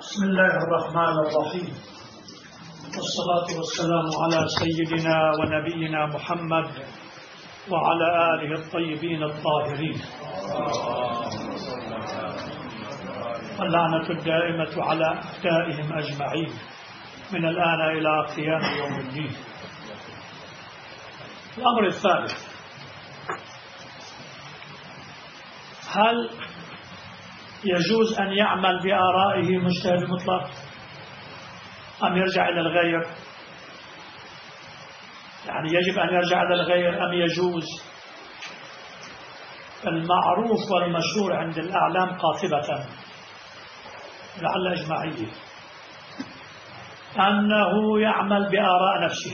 بسم الله الرحمن الرحيم، والصلاة والسلام على سيدنا ونبينا محمد وعلى آله الطيبين الطاهرين، واللعنة الدائمة على أعدائهم أجمعين من الآن إلى قيام يوم الدين. الأمر الثالث: هل يجوز أن يعمل بآرائه مجتهد مطلق أم يرجع إلى الغير؟ يعني يجب أن يرجع إلى الغير أم يجوز؟ المعروف والمشهور عند الأعلام قاطبة لعل إجماعية أنه يعمل بآراء نفسه،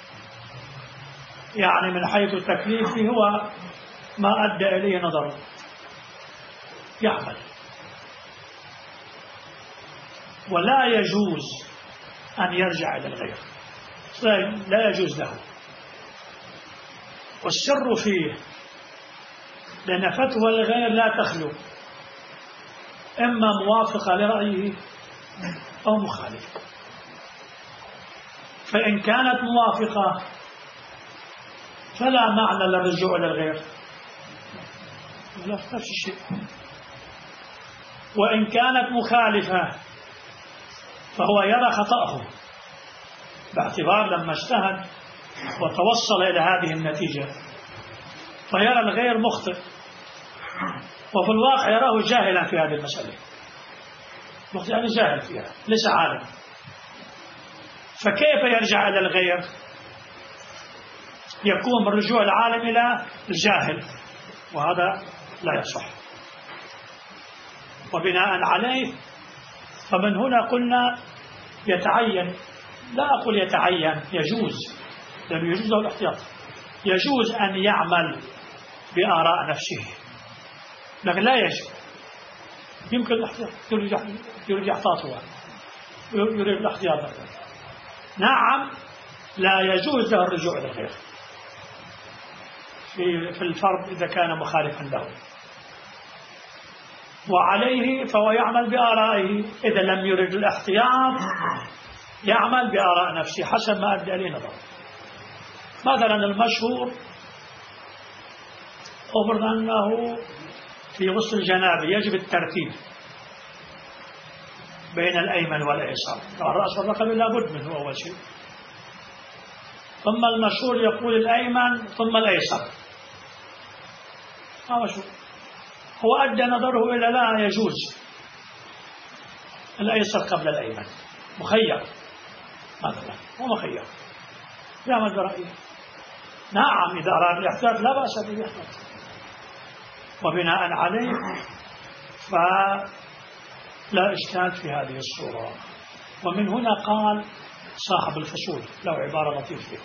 يعني من حيث تكليفه هو ما أدى إليه نظره يعمل، ولا يجوز أن يرجع إلى الغير، لا يجوز له. والسر فيه لأن فتوى الغير لا تخلو إما موافقة لرأيه أو مخالفة، فإن كانت موافقة فلا معنى للرجوع إلى الغير، لا نفس الشيء. وإن كانت مخالفة فهو يرى خطأه، باعتبار لما اجتهد وتوصل إلى هذه النتيجة فيرى الغير مخطئ، وفي الواقع يراه جاهلا في هذه المسألة، يعني جاهل فيها ليس عالم، فكيف يرجع إلى الغير؟ يكون بالرجوع العالم إلى الجاهل، وهذا لا يصح. وبناء عليه فمن هنا قلنا يتعين، لا أقول يتعين، يجوز، لأنه يجوز له الاحتياط، يجوز أن يعمل بآراء نفسه، لكن لا يجب. يمكن الاحتياط، يريد احتاطه، يريد الاحتياط، نعم لا يجوز له الرجوع إلى الغير في الفرض إذا كان مخالفا له، وعليه فهو يعمل بآرائه. إذا لم يرد الاحتياط يعمل بآراء نفسه حسب ما أدى إليه نظره. مثلا المشهور أفرض أنه في غسل الجنابة يجب الترتيب بين الأيمن والأيسر، الرأس والرقبة لا بد منه أول شيء، ثم المشهور يقول الأيمن ثم الأيسر، ما مشهور. هو أدى نظره إلى لا يجوز الأيسر قبل الأيمن، مخير مثلا، هو مخير يعمل برأيه. نعم إذا أراد الاحتياط لا بأس بالاحتياط، وبناء عليه فلا إشكال في هذه الصورة. ومن هنا قال صاحب الفصول له عبارة لطيفة،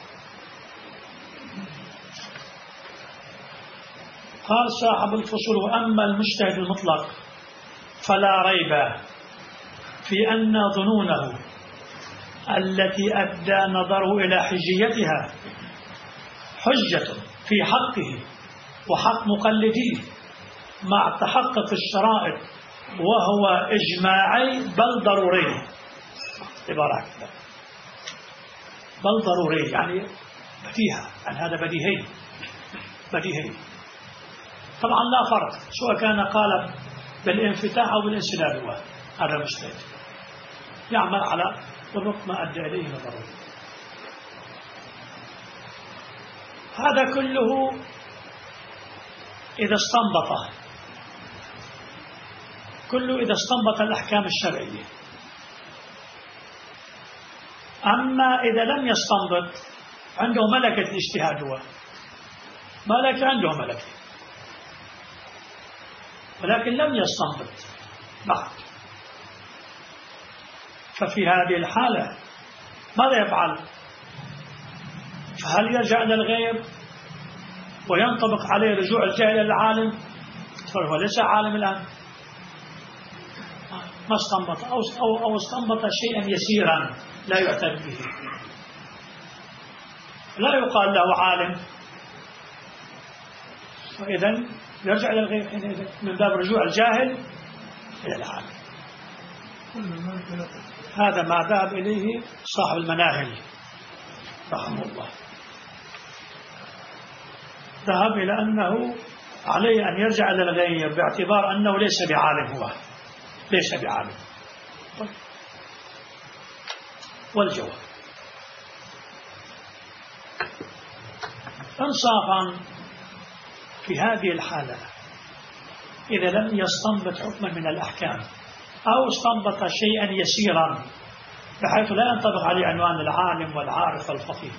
قال صاحب الفصول: وأما المجتهد المطلق فلا ريب في أن ظنونه التي أدى نظره إلى حجيتها حجة في حقه وحق مقلديه مع تحقق الشرائط، وهو إجماعي بل ضروري. عبارة كذا، بل ضروري يعني بديهة، يعني هذا بديهي بديهي. طبعا لا فرق سواء كان قال بالانفتاح أو بالانسداد، هذا مجتهد يعمل على وفق ما أدى إليه نظره. هذا كله إذا استنبط، كله إذا استنبط الأحكام الشرعية. أما إذا لم يستنبط عنده ملكة الاجتهاد، هو ملكة، عنده ملكة، ولكن لم يستنبط بعد، ففي هذه الحالة ماذا يفعل؟ فهل يرجع إلى الغير وينطبق عليه رجوع الجاهل إلى العالم؟ فهو ليس عالم الآن، ما استنبط أو استنبط شيئا يسيرا لا يعتد به، لا يقال له عالم، وإذن يرجع إلى الغير من باب رجوع الجاهل إلى العالم. هذا ما ذهب إليه صاحب المناهل رحمه الله، ذهب إلى أنه عليه أن يرجع إلى الغير باعتبار أنه ليس بعالم، هو ليس بعالم. والجواب إنصافا في هذه الحالة إذا لم يستنبط حكما من الأحكام أو استنبط شيئا يسيرا بحيث لا ينطبق عليه عنوان العالم والعارف والفقيه،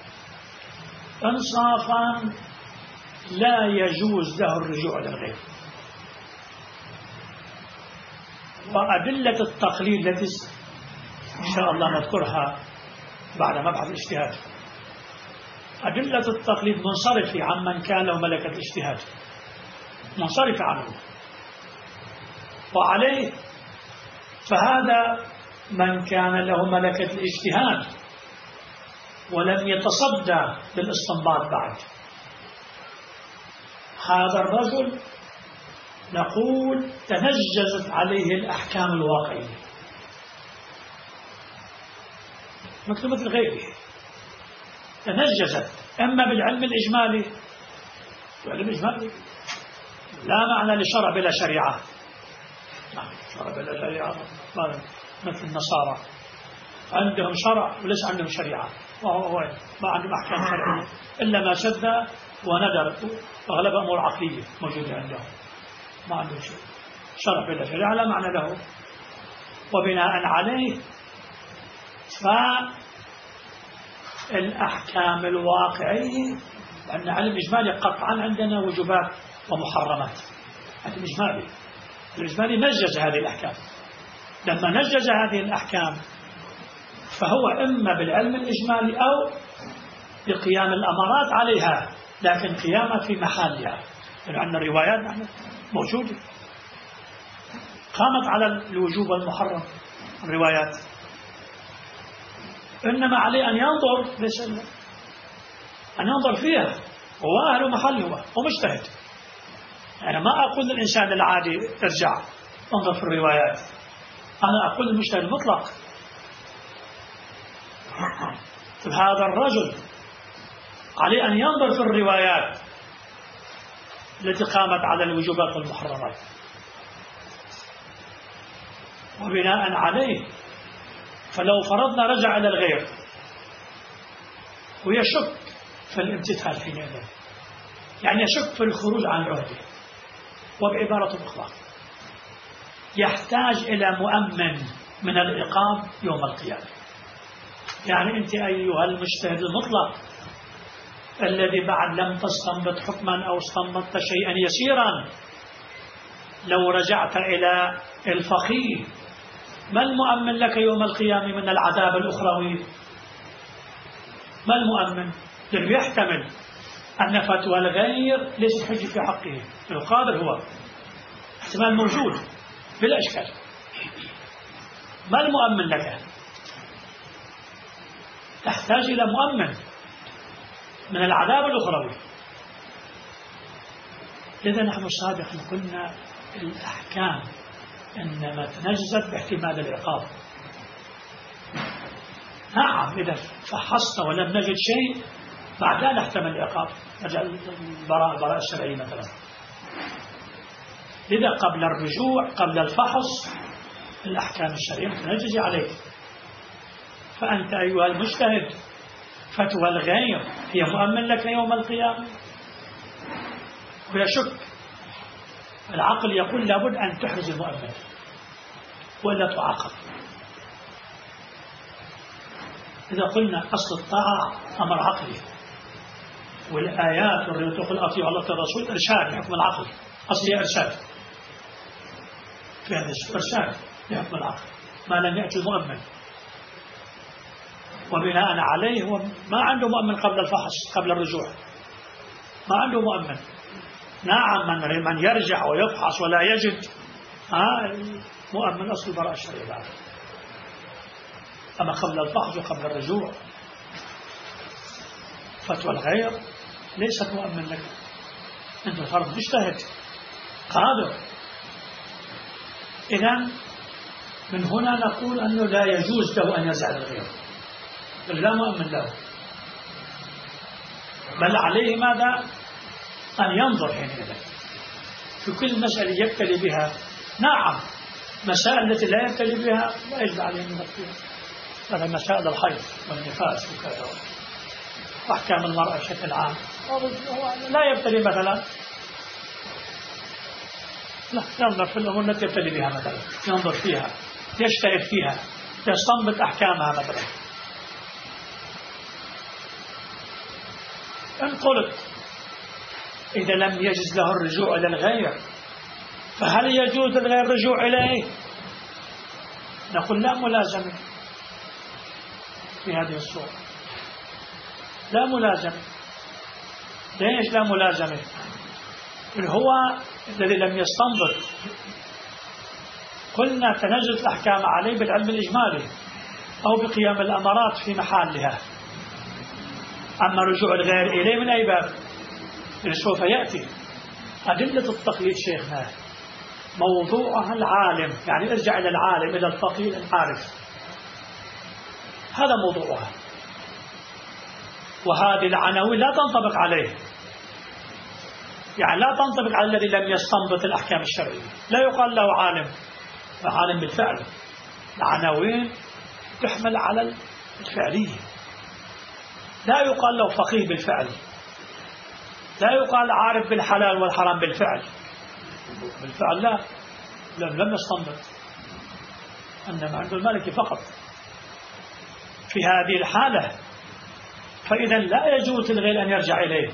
إنصافا لا يجوز له الرجوع للغير. وأدلة التقليد التي إن شاء الله نذكرها بعد مبحث الاجتهاد، أدلة التقليد منصرفة عمن كان له ملكة الاجتهاد، منصرفة عنه. وعليه فهذا من كان له ملكة الاجتهاد ولم يتصدى للاستنباط بعد، هذا الرجل نقول تنجزت عليه الأحكام الواقعية مثل غيره، تنجزت أما بالعلم الإجمالي، العلم الإجمالي لا معنى لشرع بلا شريعة، شرع بلا شريعة مثل النصارى عندهم شرع وليس عندهم شريعة، وهو ما عندهم أحكام شرعية إلا ما شذ وندر وغلب أمور عقلية موجودة عندهم، ما عندهم شيء، شرع بلا شريعة لا معنى له. وبناء عليه فالأحكام الواقعية أن علم إجمالي قطعا عندنا وجوبات ومحرمات، علم إجمالي، الإجمالي نجز هذه الأحكام، لما نجز هذه الأحكام فهو إما بالعلم الإجمالي أو بقيام الأمارات عليها، لكن قيامها في محلها، لأن الروايات موجودة قامت على الوجوب والمحرم الروايات، إنما عليه أن ينظر، ليس أن ينظر فيها، هو أهل محل، هو ومجتهد. أنا ما أقول للإنسان العادي ارجع انظر في الروايات، أنا أقول للمجتهد المطلق. هذا الرجل عليه أن ينظر في الروايات التي قامت على الوجوبات والمحرمات، وبناء عليه فلو فرضنا رجع إلى الغير ويشك في الامتثال حينئذ، يعني يشك في الخروج عن عهده، وبعبارة أخرى يحتاج إلى مؤمن من العقاب يوم القيامة. يعني أنت أيها المجتهد المطلق الذي بعد لم تستنبط حكما أو استنبطت شيئا يسيرا، لو رجعت إلى الفقيه ما المؤمن لك يوم القيامة من العذاب الأخروي؟ ما المؤمن؟ لأنه يحتمل أن فتوى الغير ليست حجة في حقه، القادر هو احتمال موجود بلا إشكال. ما المؤمن لك؟ تحتاج إلى مؤمن من العذاب الأخروي. لذا نحن سابقا قلنا الأحكام إنما تنجزت باحتمال العقاب. نعم إذا فحصت ولم نجد شيء بعدها نحتمل العقاب، نرجع البراءة الشرعية مثلا. لذا قبل الرجوع قبل الفحص الأحكام الشرعية متنجزة عليك. فأنت أيها المجتهد فتوى الغير هي مؤمن لك يوم القيامة بلا شك. العقل يقول لابد أن تحرز المؤمن ولا تعاقب. إذا قلنا أصل الطاعة أمر عقلي، والآيات والرسول تقول أطيعوا الله والرسول إرشاد لحكم العقل، أصلي إرشاد في هذا إرشاد لحكم العقل ما لم يأتي المؤمن. وبناء عليه هو ما عنده مؤمن قبل الفحص قبل الرجوع، ما عنده مؤمن. نعم من يرجع ويفحص ولا يجد مؤمن أصل البراءة الشرعية بعد. أما قبل الفحص وقبل الرجوع فتوى الغير ليست مؤمن لك، أنت الفرد مجتهد قادر. إذن من هنا نقول أنه لا يجوز له أن يرجع للغير، بل لا مؤمن له، بل عليه ماذا؟ أن ينظر حينئذ في كل مسألة يبتلي بها. نعم، مسائل التي لا يبتلي بها لا يجب عليه من يفتيها، مثل مسائل الحيض والنفاس وكذا، وأحكام المرأة بشكل عام لا يبتلي مثلا، لا ينظر في الأمور التي يبتلي بها مثلا، ينظر فيها، يجتهد فيها، يستنبط أحكامها مثلا. إن قلت إذا لم يجز له الرجوع إلى الغير فهل يجوز للغير الرجوع إليه؟ نقول لا ملازمة في هذه الصورة، لا ملازمة. ليش لا ملازمة؟ هو الذي لم يستنبط قلنا تنزل الأحكام عليه بالعلم الإجمالي أو بقيام الأمارات في محلها. أما رجوع الغير إليه من أي باب؟ سوف يأتي. أدلة التقليد شيخنا موضوعها العالم، يعني ارجع إلى العالم، إلى الفقيه العارف، هذا موضوعها. وهذه العناوين لا تنطبق عليه، يعني لا تنطبق على الذي لم يستنبط الأحكام الشرعية، لا يقال له عالم، عالم بالفعل. العناوين تحمل على الفعلية، لا يقال له فقيه بالفعل، لا يقال عارف بالحلال والحرام بالفعل لا، لم يستنبط، إنما عند المالكي فقط. في هذه الحالة فإذا لا يجوز للغير أن يرجع إليه،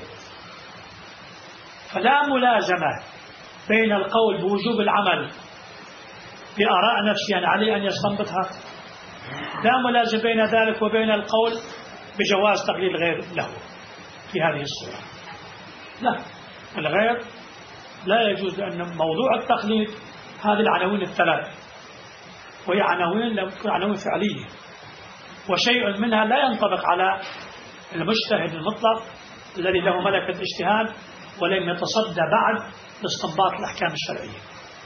فلا ملازمة بين القول بوجوب العمل بآراء نفسه عليه أن يستنبطها، لا ملازمة بين ذلك وبين القول بجواز تقليد الغير له في هذه الصورة. لا، الغير لا يجوز، لأن موضوع التقليد هذه العناوين الثلاث، وهي عناوين فعلية، وشيء منها لا ينطبق على المجتهد المطلق الذي له ملكة الاجتهاد ولم يتصدى بعد لاستنباط الأحكام الشرعية.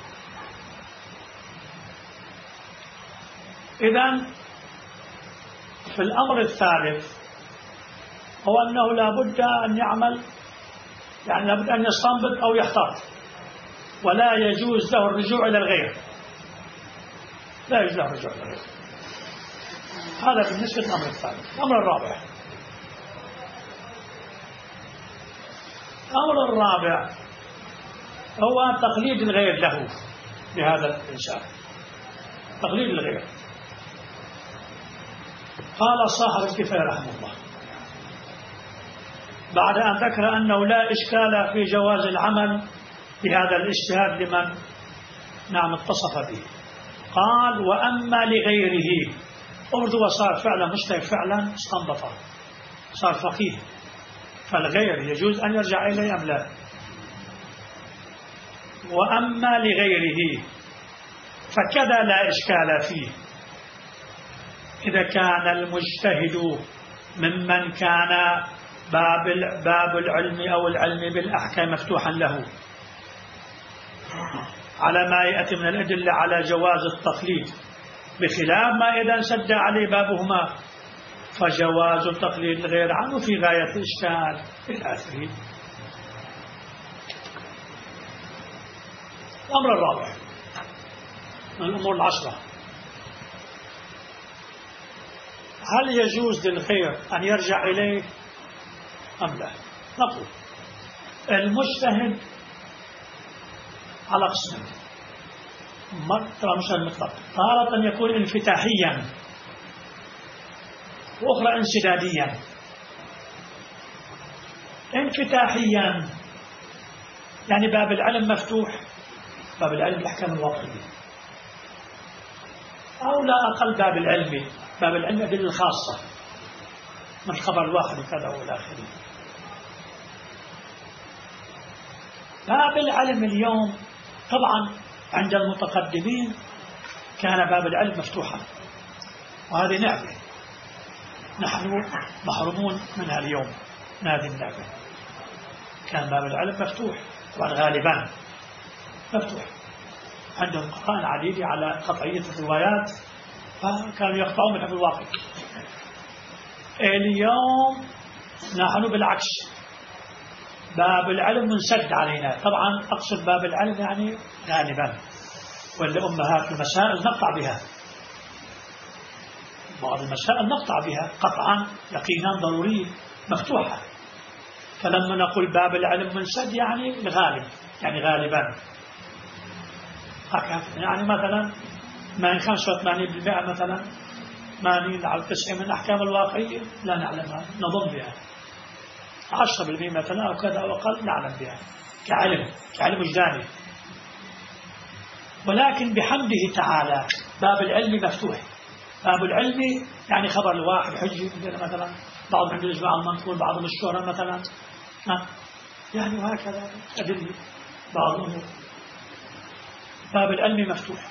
إذن في الأمر الثالث هو أنه لا بد أن يعمل، يعني لا بد أن يستنبط أو يحتاط، ولا يجوز له الرجوع إلى الغير، لا يجوز له الرجوع إلى الغير. هذا بالنسبة للأمر الثالث. الأمر الرابع، الأمر الرابع هو تقليد الغير له لهذا الإنسان، تقليد الغير. قال صاحب الكفاية رحمه الله بعد أن ذكر أنه لا إشكال في جواز العمل بهذا الاجتهاد لمن اتصف به، قال وأما لغيره، أرض وصار فعلا مجتهد فعلا استنبطه، صار فقيه، فالغير يجوز أن يرجع إليه أم لا؟ وأما لغيره فكذا لا إشكال فيه إذا كان المجتهد ممن كان باب العلم أو العلم بالأحكام مفتوحا له، على ما يأتي من الأدلة على جواز التقليد، بخلاف ما إذا انسد عليه بابهما فجواز التقليد الغير عنه في غاية الإشكال إلى آخره. الأمر الرابع من الأمور العشرة، هل يجوز للغير أن يرجع إليه أم لا؟ نقول المجتهد على قسمين، ترى مجتهد مطلق، تارة يكون انفتاحيا وأخرى انسداديا. انفتاحيا يعني باب العلم مفتوح، باب العلم بالأحكام الواقعية، أو لا أقل باب العلم الأدلة الخاصة من خبر الواحد وكذا وإلى آخره. باب العلم اليوم طبعا عند المتقدمين كان باب العلم مفتوحا، وهذه نعمة نحن محرومون منها اليوم، من هذه النعمة. كان باب العلم مفتوح طبعا، غالبا مفتوح، عندهم قرائن عديدة على قطعية الروايات، فكانوا يقطعون من الواقع. اليوم نحن بالعكس، باب العلم منسد علينا. طبعا أقصد باب العلم يعني غالبا، ولا أمهات المسائل نقطع بها، بعض المسائل نقطع بها قطعا يقينا ضروري مفتوحة. فلما نقول باب العلم منسد يعني الغالب، يعني غالبا هكذا. يعني مثلا ما 85% مثلا 80 أو 90 من الأحكام الواقعية لا نعلمها، نظن بها. 10% مثلا أو كذا أو أقل نعلم بها كعلم وجداني. ولكن بحمده تعالى باب العلم مفتوح. باب العلم يعني خبر الواحد حجي مثلا، بعضهم عنده الإجماع المنقول، بعضهم الشهرة مثلا، يعني وهكذا أدلة بعضهم. باب العلم مفتوح.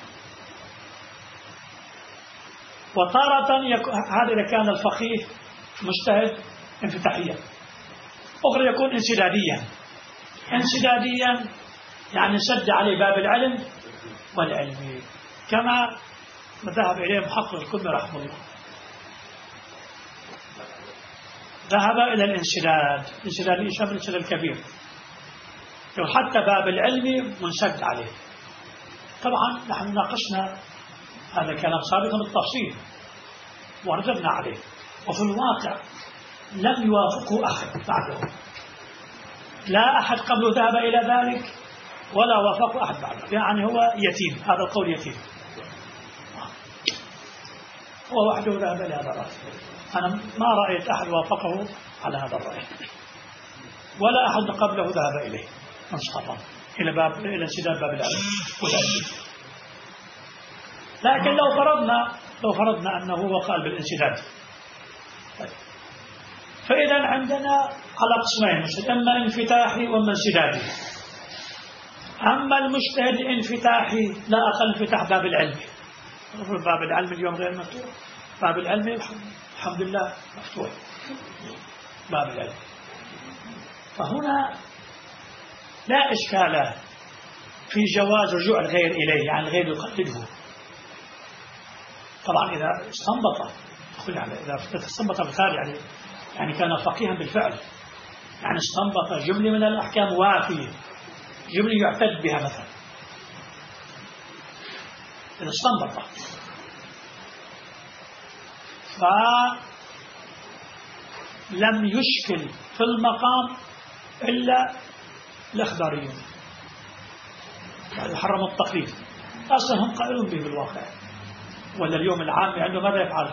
وتارة هذا إذا كان الفقيه مجتهد انفتاحيا، أخرى يكون انسداديا يعني سد عليه باب العلم والعلم، كما ذهب إليه محقق الكلمي رحمه الله، ذهب إلى الانسداد الإشام الانسداد الكبير، وحتى باب العلم منسد عليه. طبعا نحن ناقشنا هذا الكلام سابقا بالتفصيل ورددنا عليه، وفي الواقع لم يوافقه أحد بعده، لا أحد قبله ذهب إلى ذلك ولا وافقه أحد بعده. يعني هو يتيم، هذا القول يتيم، هو وحده ذهب إلى هذا الرأي. أنا ما رأيت أحد وافقه على هذا الرأي، ولا أحد قبله ذهب إليه منصفا إلى انسداد باب العلم والعلم. لكن لو فرضنا أنه هو قال بالانسداد، فإذا عندنا على قسمين، إما انفتاحي وإما انسدادي. أما المجتهد الانفتاحي لا أقل انفتاح باب العلم. باب العلم اليوم غير مفتوح، باب العلم الحمد لله مفتوح باب العلم. فهنا لا إشكال في جواز رجوع الغير إليه، يعني الغير يقلده. طبعا إذا استنبط بالفعل، يعني كان فقيها بالفعل، يعني استنبط جملة من الأحكام وافية، جملة يعتد بها مثلا، إذا استنبط، فلم يشكل في المقام إلا الإخباريون، يعني حرموا التقليد. أصلا هم قائلون به بالواقع، ولا اليوم العام عنده ماذا يفعل؟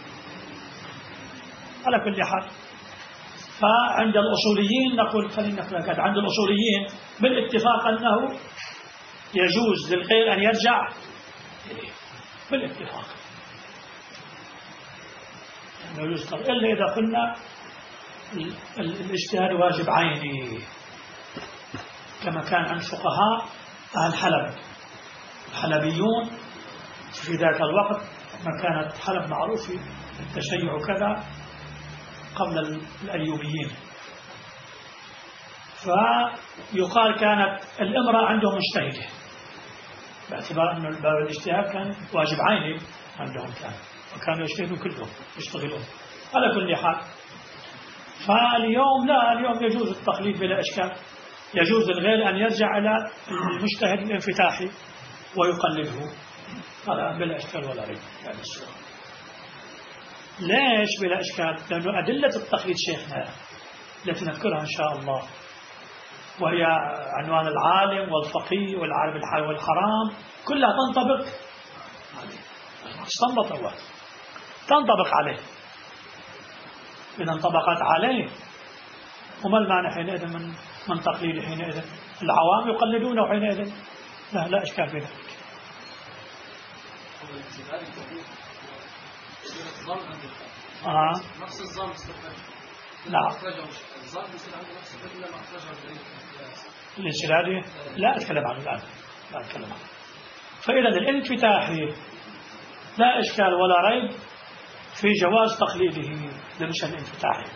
على كل حال، فعند الأصوليين نقول خلينا نقول عند الأصوليين بالاتفاق أنه يجوز للغير أن يرجع إليه بالاتفاق، يعني يجوز، إلا إذا قلنا الاجتهاد واجب عيني، كما كان عند فقهاء أهل حلب الحلبيون في ذاك الوقت، ما كانت حلب معروف التشيع كذا قبل الأيوبيين. فيقال كانت الامرأة عندهم مجتهدة، باعتبار أن باب الاجتهاد كان واجب عيني عندهم، وكانوا يجتهدون كلهم يشتغلون. على كل حال، فاليوم لا، اليوم يجوز التقليد بلا إشكال، يجوز للغير أن يرجع إلى المجتهد الانفتاحي ويقلده، هذا بلا إشكال ولا ريب. يعني ليش بلا إشكال؟ لأنه أدلة التقليد شيخنا التي نذكرها إن شاء الله، وهي عنوان العالم والفقيه والعالم الحلال والحرام، كلها تنطبق عليه، استنبط هو تنطبق عليه. إذا انطبقت عليه، وما المعنى حينئذ من تقليد؟ حينئذ العوام يقلدونه حينئذ، لا إشكال في ذلك. نفس الظن لا الانسدادي لا أتكلم عنه الآن، لا أتكلم عنه. فإذا الانفتاحي لا إشكال ولا ريب في جواز تقليده لمشهد الانفتاحي.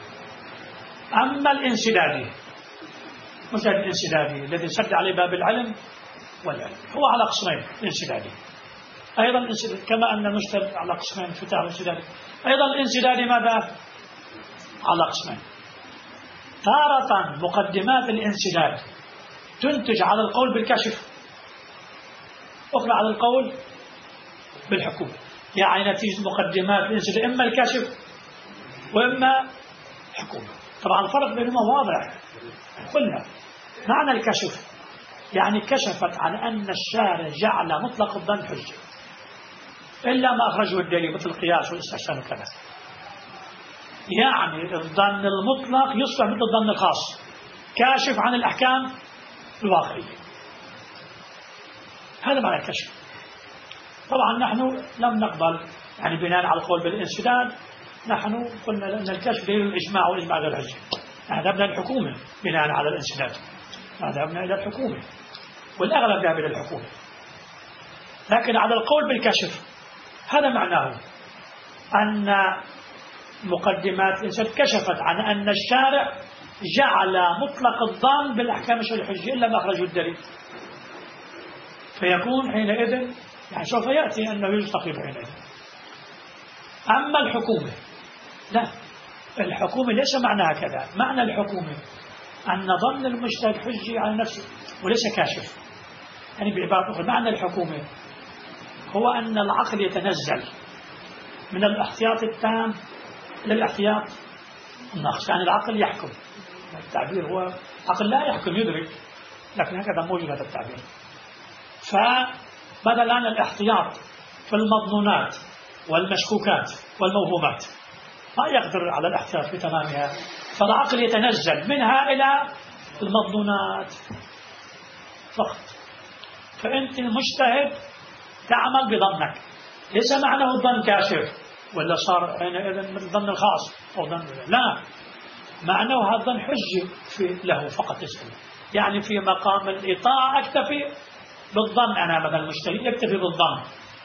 أما الانسدادي، مشهد الانسدادي الذي سد عليه باب العلم والعلم. هو على قسمين الانسدادي أيضا، كما أن المجتهد على قسمين انفتاح وانسداد، أيضا الانسدادي ماذا؟ على قسمين. تارة مقدمات الانسداد تنتج على القول بالكشف، أخرى على القول بالحكومة. يعني نتيجة مقدمات الانسداد إما الكشف وإما الحكومة. طبعا الفرق بينهما واضح. قلنا معنى الكشف يعني كشفت عن أن الشارع جعل مطلق الظن حجة إلا ما أخرجه الدليل مثل القياس والاستحسان وكذا. يعني الظن المطلق يصبح مثل الظن الخاص، كاشف عن الأحكام الواقعية. هذا معنى الكشف. طبعا نحن لم نقبل يعني بناء على القول بالانسداد، نحن قلنا أن الكشف دليل الإجماع والإجماع غير حجة. ذهبنا الحكومة بناء على الانسداد، ذهبنا إلى الحكومة والأغلب ذهب إلى الحكومة. لكن على القول بالكشف هذا معناه أن مقدمات الإنسان كشفت عن أن الشارع جعل مطلق الظن بالأحكام الحجة إلا ما أخرجه الدليل، فيكون حينئذ يعني سوف يأتي أنه يستقيم حينئذ. أما الحكومة لا، الحكومة ليس معناها كذا. معنى الحكومة أن ظن المجتهد حجي على نفسه وليس كاشف. يعني بعبارة أخرى معنى الحكومة هو أن العقل يتنزل من الاحتياط التام إلى الاحتياط الناقص. يعني العقل يحكم، التعبير هو عقل لا يحكم يدرك، لكن هكذا موجود هذا التعبير. فبدل أن الاحتياط في المظنونات والمشكوكات والموهومات ما يقدر على الاحتياط بتمامها، فالعقل يتنزل منها إلى المظنونات فقط. فأنت المجتهد تعمل بظنك، ليس معناه الظن كاشف ولا صار حينئذ مثل الظن الخاص أو ظن، لا، معناه هذا الظن حجة له فقط يسأل. يعني في مقام الإطاعة أكتفي بالظن، أنا مثلا المجتهد يكتفي بالظن،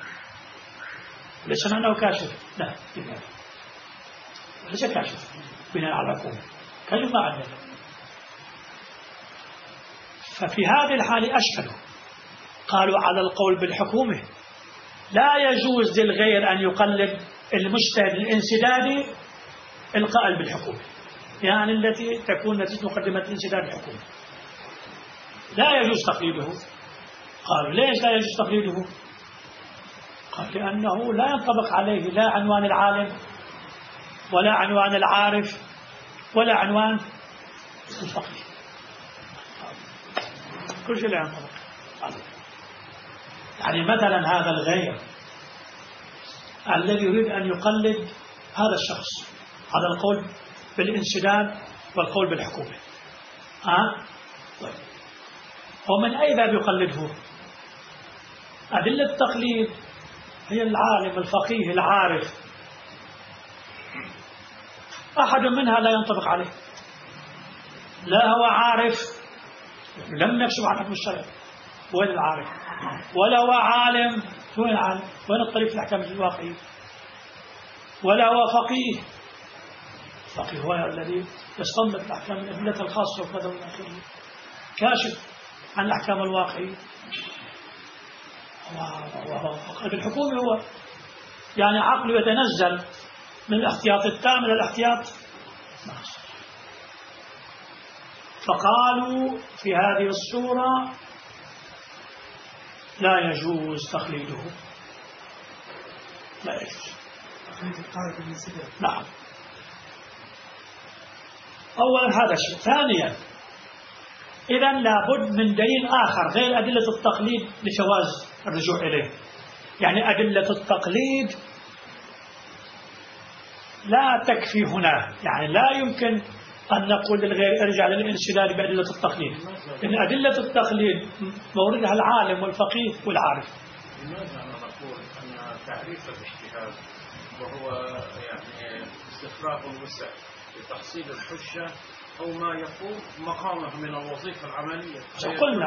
ليس معناه كاشف، لا، ليس كاشف بناء على الحكومة كلمة عندنا. ففي هذه الحالة أشكلوا، قالوا على القول بالحكومة لا يجوز للغير أن يقلد المجتهد الانسدادي القائل بالحكومة، يعني التي تكون نتيجة مقدمة الانسداد الحكومة، لا يجوز تقليده. قالوا ليش لا يجوز تقليده؟ قال لأنه لا ينطبق عليه لا عنوان العالم ولا عنوان العارف ولا عنوان الفقيه، كل شيء لا ينطبق. يعني مثلا هذا الغير الذي يريد أن يقلد هذا الشخص على القول بالانسداد والقول بالحكومة، طيب، ومن أي باب يقلده؟ أدلة التقليد هي العالم الفقيه العارف، أحد منها لا ينطبق عليه، لا هو عارف لم يكشف عن حكم الشرع، وين العارف؟ ولا هو عالم، وين العالم؟ وين الطريق في الأحكام الواقعية؟ ولا هو فقيه، الفقيه هو الذي يستنبط الأحكام من الأدلة الخاصة وكذا من آخره، كاشف عن الأحكام الواقعية. وقلب الحكومة هو يعني عقله يتنزل من الاحتياط التام إلى الاحتياط الناقص. فقالوا في هذه الصورة لا يجوز تقليده، لا يجوز. نعم، أولا هذا الشيء. ثانيا إذا لابد من دليل آخر غير أدلة التقليد لجواز الرجوع إليه. يعني أدلة التقليد لا تكفي هنا، يعني لا يمكن أن نقول للغير ارجع للانسداد بأدلة التقليد، لأن أدلة التقليد موردها العالم والفقيه والعارف. لماذا نقول أن تعريف الاجتهاد وهو يعني استفراغ الوسع لتحصيل الحجة أو ما يقوم مقامه من الوظيفة العملية؟ قلنا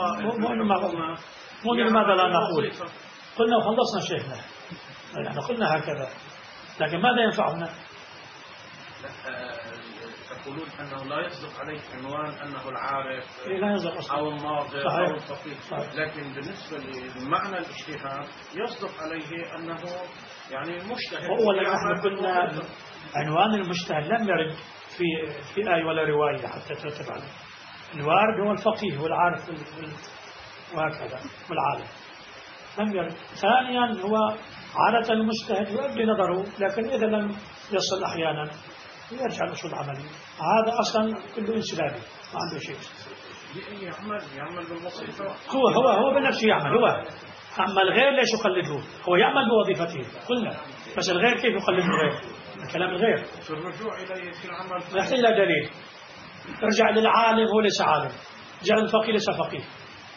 لماذا لا نقول؟ قلنا وخلصنا شيخنا، يعني قلنا هكذا، لكن ماذا ينفعنا؟ يقولون أنه لا يصدق عليه عنوان أنه العارف أو الناظر أو الفقيه، لكن بالنسبة لمعنى الاجتهاد يصدق عليه أنه يعني مجتهد. أولا نحن قلنا عنوان المجتهد لم يرد في آية ولا رواية حتى ترتب عليه. الوارد هو الفقيه والعارف وهكذا والعالم، لم يرد. ثانيا هو عادة المجتهد يؤدي نظره، لكن إذا لم يصل أحيانا يرجع للأصول العملية. هذا أصلا كله انسدادي، ما عنده شيء. يعمل بالوظيفة. هو بنفسه يعمل. هو أما الغير ليش يقلده؟ هو يعمل بوظيفته قلنا، بس الغير كيف يقلد الغير؟ الكلام الغير في الرجوع إليه في العمل يحتاج إلى دليل. ارجع للعالم هو ليس عالم، جاء الفقيه ليس فقيه.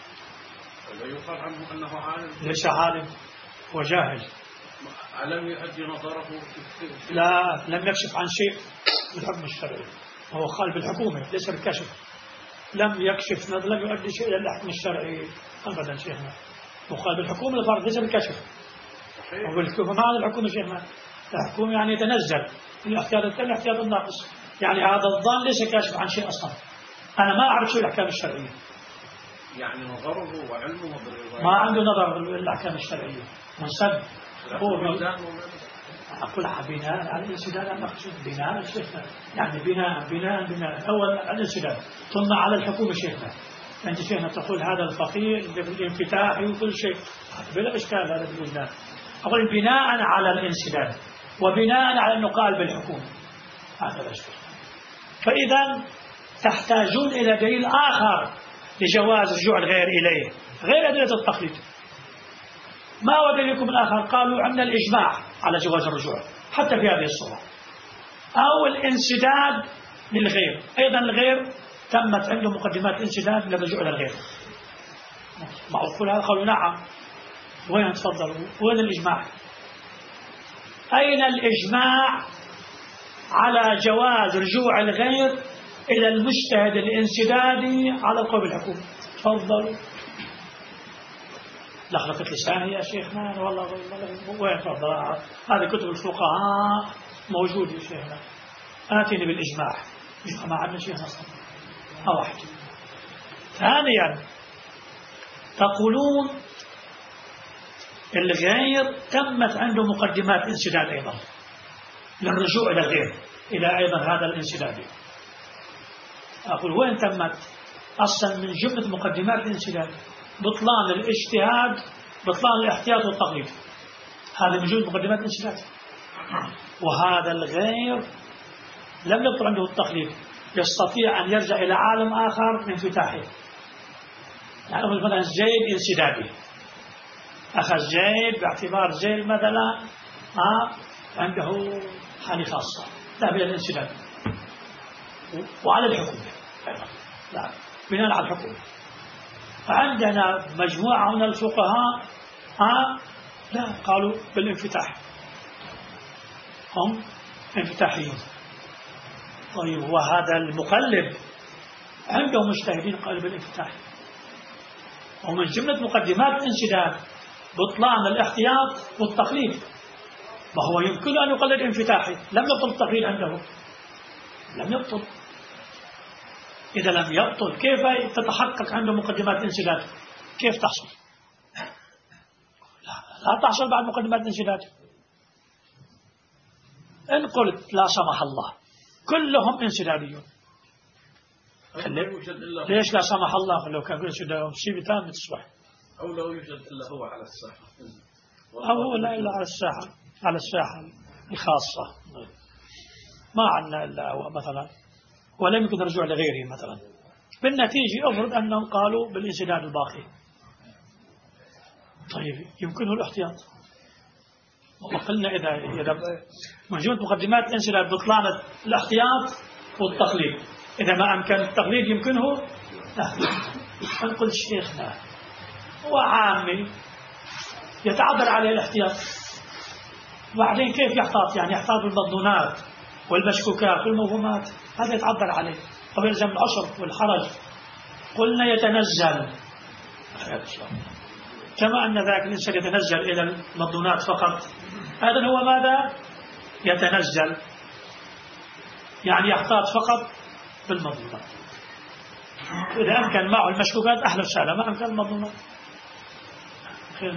يقال عنه أنه عالم. ليس عالم، هو جاهل. لم يؤدي نظره لا، لم يكشف عن شيء بالحكم الشرعي، هو خالف بالحكومة ليس بالكشف. لم يكشف، لم يؤدي شيء إلى الحكم الشرعي أبدا شيخنا. مخالف بالحكومة الفرد ليس بالكشف. وبالحكومة معنى الحكومة شيخنا، الحكومة يعني يتنزل الاحتياط التام الاحتياط الناقص، يعني هذا الظن ليس كاشف عن شيء أصلا. أنا ما أعرف شو الأحكام الشرعية، يعني نظره وعلمه بالرواية ما عنده نظر بالأحكام الشرعية، منسب. هو أقول بناء على الانسداد. أنا أقصد بناء شيخنا، يعني بناء أول على الانسداد ثم على الحكومة شيخنا. أنت شيخنا تقول هذا الفقيه بالانفتاح وكل شيء بلا إشكال، هذا بالوجدان. أقول بناء على الانسداد وبناء على أنه قال بالحكومة، هذا الأشكال. فإذا تحتاجون إلى دليل آخر لجواز رجوع الغير إليه غير أدلة التقليد. ما هو دليلكم الآخر؟ قالوا عندنا الإجماع على جواز الرجوع حتى في هذه الصورة، أو الانسداد للغير. أيضا الغير تمت عنده مقدمات انسداد للرجوع للغير. معقول هذا؟ قالوا نعم. وين تفضلوا؟ وين الإجماع؟ أين الإجماع على جواز رجوع الغير إلى المجتهد الانسدادي على القول بالحكومة؟ تفضلوا. لخبطت لساني يا شيخنا والله. وين تفضل؟ هذه كتب الفقهاء موجود يا شيخنا. آتيني بالإجماع. ما عندنا شيخنا أصلا. واحد. ثانيا تقولون الغير تمت عنده مقدمات انسداد أيضا للرجوع إلى الغير، إلى أيضا هذا الانسداد. أقول وين تمت؟ أصلا من جملة مقدمات الانسداد بطلان الاجتهاد، بطلان الاحتياط والتقليد، هذا من جملة مقدمات الانسداد. وهذا الغير لم يبطل عنده التقليد، يستطيع أن يرجع إلى عالم آخر من انفتاحه. يعني مثلا زيد انسدادي، أخذ زيد باعتبار زيد مثلا عنده حالة خاصة، لا بلا الانسداد وعلى الحكومة لا بناء على الحكومة. عندنا مجموعة من الفقهاء لا قالوا بالانفتاح، هم انفتاحيون. طيب وهذا المقلب عنده مجتهدين قالوا بالانفتاح. ومن جملة مقدمات الانسداد بطلان الاحتياط والتقليد. وهو يمكن أن يقلد انفتاحي، لم يبطل التقليد عنده، لم يبطل. إذا لم يبطل كيف تتحقق عنده مقدمات انسداد؟ كيف تحصل؟ لا تحصل بعد مقدمات انسداد. إن قلت لا سمح الله كلهم انسداديون، ليش لا سمح الله؟ لو كان انسداد سيبي تام تصبح، أو لو يوجد إلا هو على الساحة، أو لا إلا على الساحة، على الساحة الخاصة ما عندنا إلا هو مثلا، ولم يكن رجوع لغيره مثلا. بالنتيجة أفرض أنهم قالوا بالانسداد الباقي. طيب يمكنه الاحتياط. وقلنا إذا موجود مقدمات الانسداد بطلان الاحتياط والتقليد، إذا ما أمكن التقليد يمكنه نقول شيخنا هو عامي يتعذر عليه الاحتياط، وبعدين كيف يحتاط؟ يعني يحتاط بالمظنونات والمشكوكات والموهومات، هذا يتعذر عليه. طب يلزم العشر والحرج. قلنا يتنزل كما أن ذاك الإنسان يتنزل إلى المظنونات فقط، هذا هو ماذا؟ يتنزل يعني يحتاط فقط بالمضمونات. إذا أمكن معه المشكوكات أهلا وسهلا، ما أمكن المضمونات خير.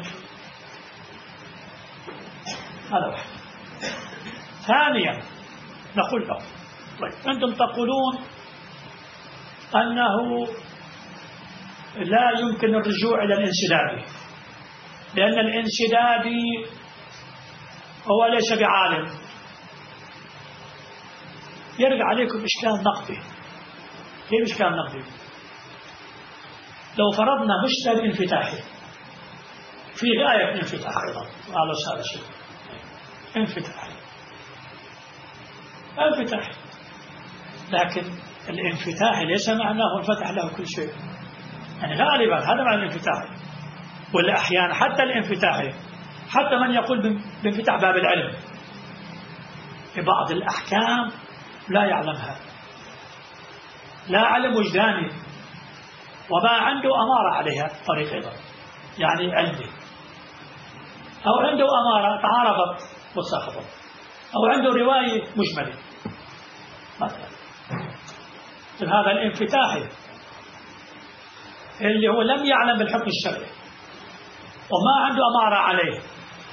هذا واحد. ثانيا نقول له طيب أنتم تقولون أنه لا يمكن الرجوع إلى الانسداد، لأن الانسدادي هو ليس بعالم. يرجع عليكم إشكال نقدي. كيف إشكال نقدي؟ لو فرضنا مشتري انفتاحي في غاية الانفتاح أيضا، على هذا الشيء انفتاحي، لكن الانفتاحي ليس معناه انفتح له كل شيء، يعني غالبا هذا معنى الانفتاحي. ولا أحيانا حتى الانفتاحي، حتى من يقول بانفتاح باب العلم في بعض الأحكام لا يعلمها، لا علم وجداني وما عنده أمارة عليها طريق أيضا، يعني علمي، أو عنده أمارة تعارضت وساقطت، أو عنده رواية مجملة مثلا. هذا الانفتاحي اللي هو لم يعلم بالحكم الشرعي وما عنده أمارة عليه،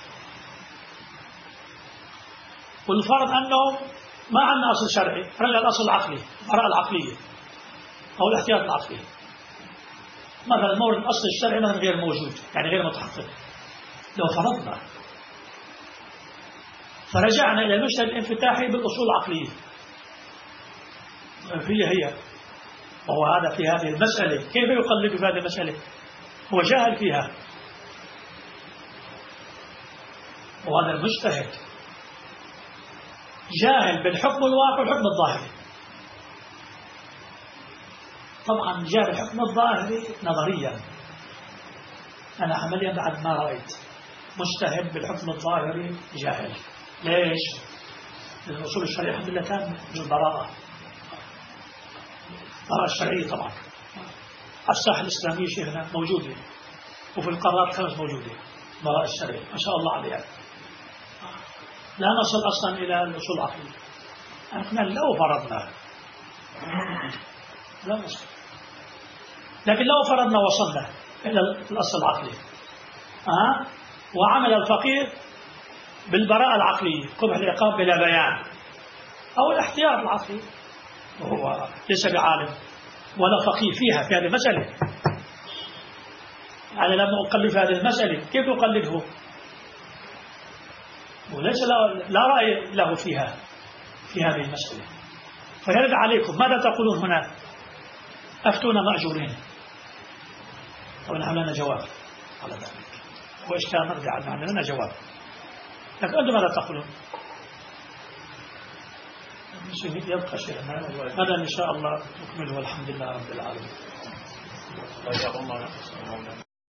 والفرض أنه ما عندنا أصل شرعي، رجع الأصل العقلي، البراءة العقلية أو الاحتياط العقلي. مثلا مورد الأصل الشرعي مثلا غير موجود، يعني غير متحقق. لو فرضنا فرجعنا إلى المشهد الانفتاحي بالأصول العقلية هي وهو هذا في هذه المسألة، كيف يقلد في هذه المسألة؟ هو جاهل فيها، وهذا المجتهد جاهل بالحكم الواقع والحكم الظاهري. طبعا جاهل الحكم الظاهري نظريا، أنا عمليا بعد ما رأيت مجتهد بالحكم الظاهري جاهل. ليش؟ لأن الأصول الشرعية الحمد لله كان بالبراءة، البراءة الشرعية طبعا على الساحة الإسلامية شيخنا موجودة، وفي القارات الخمس موجودة البراءة الشرعية ما شاء الله عليها. لا نصل أصلا إلى الأصول العقلية. نحن لو فرضنا لا نصل، لكن لو فرضنا وصلنا إلى الأصل العقلي وعمل الفقيه بالبراءة العقلية، قبح العقاب بلا بيان، أو الاحتياط العقلي، وهو ليس بعالم ولا فقيه فيها في هذه المسألة. يعني لما أقلد في هذه المسألة كيف أقلده؟ وليس لا رأي له فيها في هذه المسألة. فيرد عليكم ماذا تقولون هنا؟ أفتونا مأجورين، ونحن لنا جواب على ذلك، وإشكال نرجع لنا جواب. لكن أنتم ماذا تقولون؟ يبقى شيئا هذا إن شاء الله نكمله والحمد لله رب العالمين.